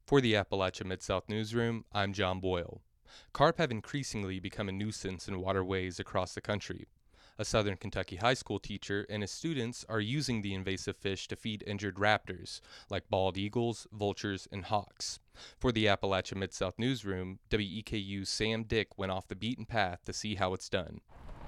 For the Appalachia Mid-South Newsroom, I'm John Boyle. Carp have increasingly become a nuisance in waterways across the country. A Southern Kentucky high school teacher and his students are using the invasive fish to feed injured raptors, like bald eagles, vultures, and hawks. For the Appalachia Mid-South Newsroom, WEKU's Sam Dick went off the beaten path to see how it's done.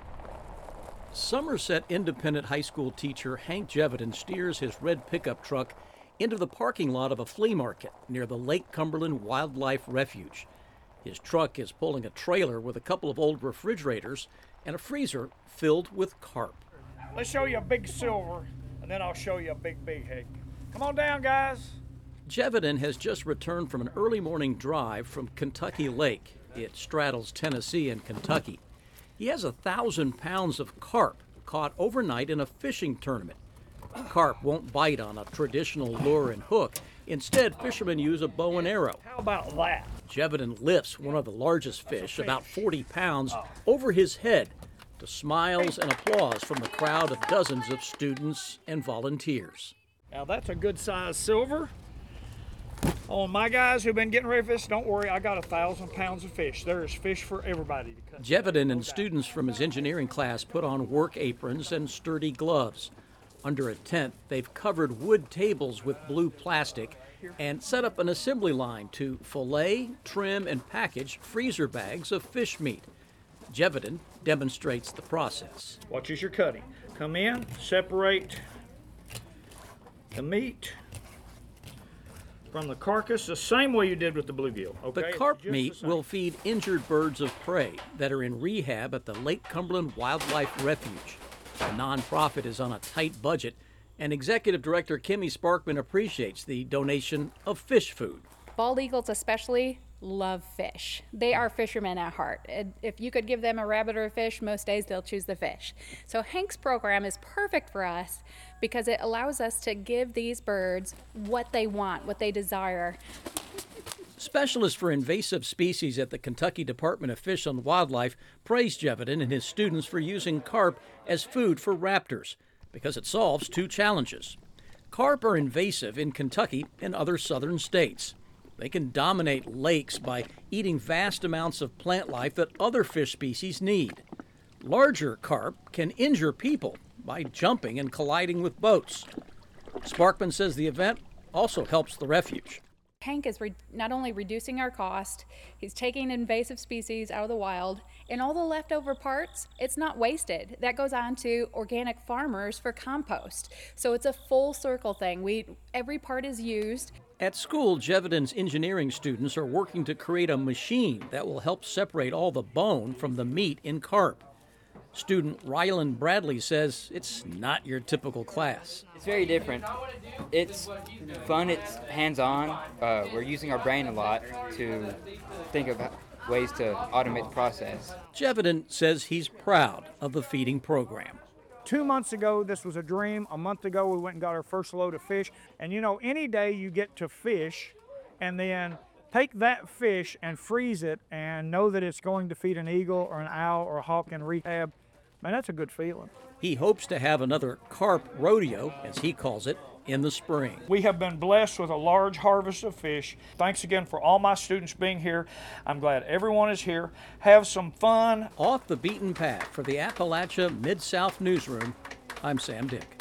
Somerset Independent High School teacher Hank Jevedon steers his red pickup truck into the parking lot of a flea market near the Lake Cumberland Wildlife Refuge. His truck is pulling a trailer with a couple of old refrigerators and a freezer filled with carp. Let's show you a big silver, and then I'll show you a big big. Come on down, guys. Jevedon has just returned from an early morning drive from Kentucky Lake. It straddles Tennessee and Kentucky. He has 1,000 pounds of carp caught overnight in a fishing tournament. Carp won't bite on a traditional lure and hook. Instead, fishermen use a bow and arrow. How about that? Jevedon lifts one of the largest fish, about 40 pounds, over his head to smiles and applause from the crowd of dozens of students and volunteers. Now that's a good size silver. On my guys who've been getting ready for this, don't worry, I got 1,000 pounds of fish. There is fish for everybody. Jevedon and students from his engineering class put on work aprons and sturdy gloves. Under a tent, they've covered wood tables with blue plastic and set up an assembly line to fillet, trim, and package freezer bags of fish meat. Jevedon demonstrates the process. Watch as you're cutting. Come in, separate the meat from the carcass the same way you did with the bluegill. Okay? The carp meat will feed injured birds of prey that are in rehab at the Lake Cumberland Wildlife Refuge. The nonprofit is on a tight budget, and Executive Director Kimmy Sparkman appreciates the donation of fish food. Bald eagles especially love fish. They are fishermen at heart. If you could give them a rabbit or a fish, most days they'll choose the fish. So Hank's program is perfect for us because it allows us to give these birds what they want, what they desire. Specialist for invasive species at the Kentucky Department of Fish and Wildlife praised Jevedon and his students for using carp as food for raptors because it solves two challenges. Carp are invasive in Kentucky and other southern states. They can dominate lakes by eating vast amounts of plant life that other fish species need. Larger carp can injure people by jumping and colliding with boats. Sparkman says the event also helps the refuge. Hank is not only reducing our cost, he's taking invasive species out of the wild, and all the leftover parts, it's not wasted. That goes on to organic farmers for compost. So it's a full circle thing. Every part is used. At school, Jevedon's engineering students are working to create a machine that will help separate all the bone from the meat in carp. Student Rylan Bradley says it's not your typical class. It's very different. It's fun, it's hands-on. We're using our brain a lot to think of ways to automate the process. Jevedon says he's proud of the feeding program. 2 months ago, this was a dream. A month ago, we went and got our first load of fish. And you know, any day you get to fish and then take that fish and freeze it and know that it's going to feed an eagle or an owl or a hawk in rehab, man, that's a good feeling. He hopes to have another carp rodeo, as he calls it, in the spring. We have been blessed with a large harvest of fish. Thanks again for all my students being here. I'm glad everyone is here. Have some fun. Off the beaten path for the Appalachia Mid-South Newsroom, I'm Sam Dick.